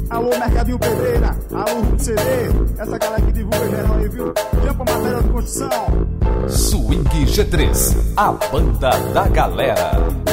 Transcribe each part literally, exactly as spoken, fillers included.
Alô, Mercadinho Pedreira, alô, Ruto C D, essa galera que divulga geral aí, viu? Jampa Material de Construção. Swing G três, a banda da galera.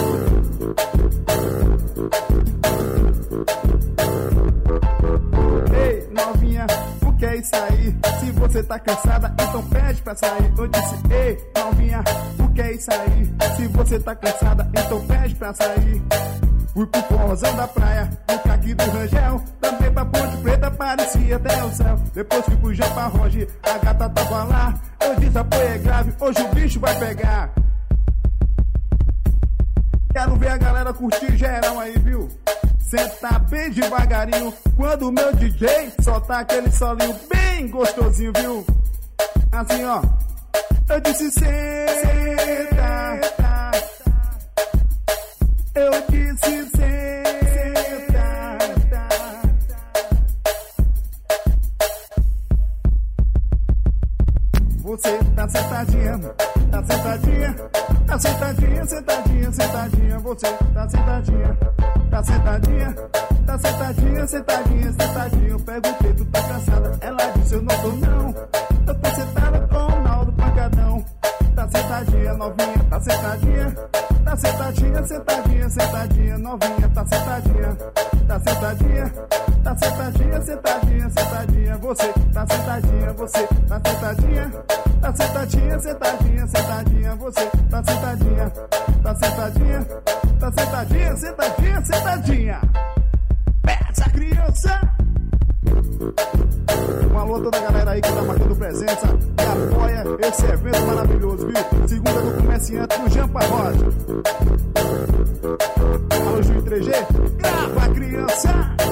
Ei, novinha, o que é isso aí? Se você tá cansada, então pede pra sair. Eu disse, ei, novinha, o que é isso aí? Se você tá cansada, então pede pra sair. Fui pro forrozão da praia, no caqui do Rangel. Também pra Ponte Preta, parecia até o céu. Depois fui pro Jampa Roge, a gata tava lá. Eu disse, apoio é grave, hoje o bicho vai pegar. Quero ver a galera curtir geral aí, viu? Senta bem devagarinho, quando o meu D J soltar aquele solinho bem gostosinho, viu? Assim, ó. Eu disse, senta. Eu disse, senta. Você tá sentadinha, tá sentadinha, tá sentadinha, sentadinha, sentadinha. Você tá sentadinha, tá sentadinha, tá sentadinha, sentadinha, sentadinha. Eu perguntei, tu tá cansada? Ela disse, eu não tô não. Eu tô sentada com o Naldo Pancadão. Tá sentadinha, novinha, tá sentadinha. Tá sentadinha, sentadinha, sentadinha, novinha, tá sentadinha. Tá sentadinha, tá sentadinha, sentadinha, sentadinha. Você tá sentadinha, você tá sentadinha. Tá sentadinha, sentadinha, sentadinha. Você tá sentadinha, tá sentadinha. Tá sentadinha, sentadinha, sentadinha. Peça, criança! Um alô a toda a galera aí que tá marcando presença e apoia esse evento maravilhoso, viu? Segunda do comerciante no Jampa Roge. Alô, Juiz três G, grava, criança!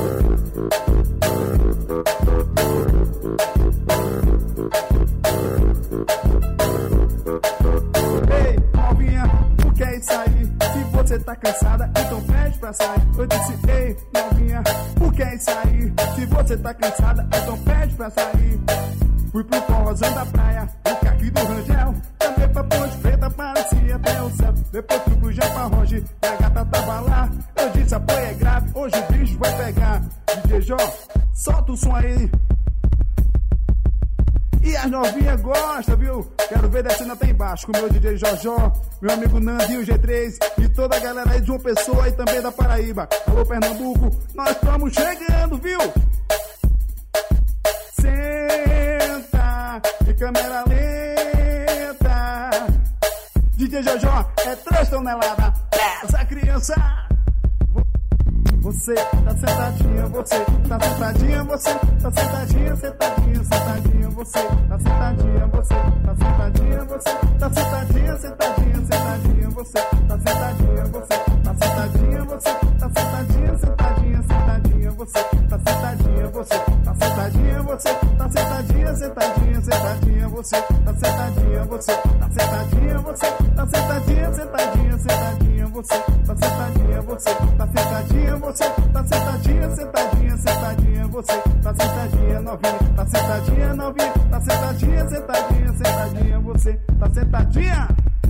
Ei, novinha, o que é isso aí? Se você tá cansada, então pede pra sair. Eu disse, ei, novinha, o que é isso aí? Se você tá cansada, então pede pra sair. Fui pro forrozão da praia, o caqui do Rangel. Também pra Ponte Preta, parecia até o céu. Depois fui pro Jampa Roge, e a gata tava lá. Eu disse, apoio é grave, hoje o bicho vai pegar. D J Jó, solta o som aí. E as novinhas gostam, viu? Quero ver descendo até embaixo com o meu D J Jojó, meu amigo Nandinho G três e toda a galera aí de João Pessoa e também da Paraíba. Alô, Pernambuco, nós estamos chegando, viu? Senta, de câmera lenta. D J Jojó é três toneladas. Essa criança. Você tá sentadinha, você tá sentadinha, você tá sentadinha, sentadinha, sentadinha, você tá sentadinha, você tá sentadinha, você tá sentadinha, sentadinha, sentadinha, você tá sentadinha, você tá sentadinha, você tá sentadinha, sentadinha, sentadinha, você tá sentadinha, você tá sentadinha, você tá sentadinha, sentadinha, sentadinha, você tá sentadinha, você tá sentadinha, você tá sentadinha, sentadinha, sentadinha, você tá sentadinha, você tá sentadinha, você tá sentadinha, sentadinha, sentadinha, você tá sentadinha, novinha, tá sentadinha, novinha, tá sentadinha, sentadinha, sentadinha, você tá sentadinha.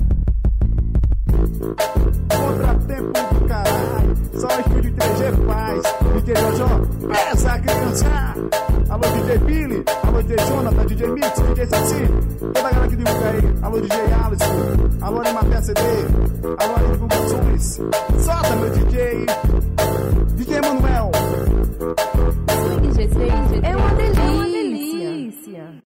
Contratempo do caralho, só o Estúdio três G faz. D J Jojó, essa criança. Alô, D J Billy, alô, D J Jonathan, D J Mix, D J Saci, toda a galera que divulga aí. Alô, D J Alisson, alô, Animaté C D, alô, Divulgações. Solta, meu D J.